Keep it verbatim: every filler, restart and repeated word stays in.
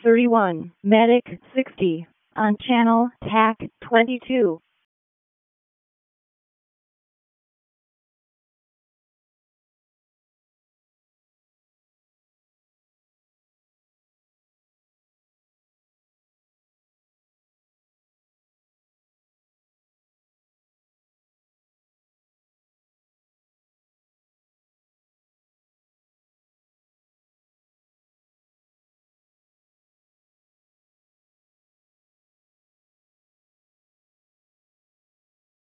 thirty-one, Medic sixty, on channel T A C twenty-two.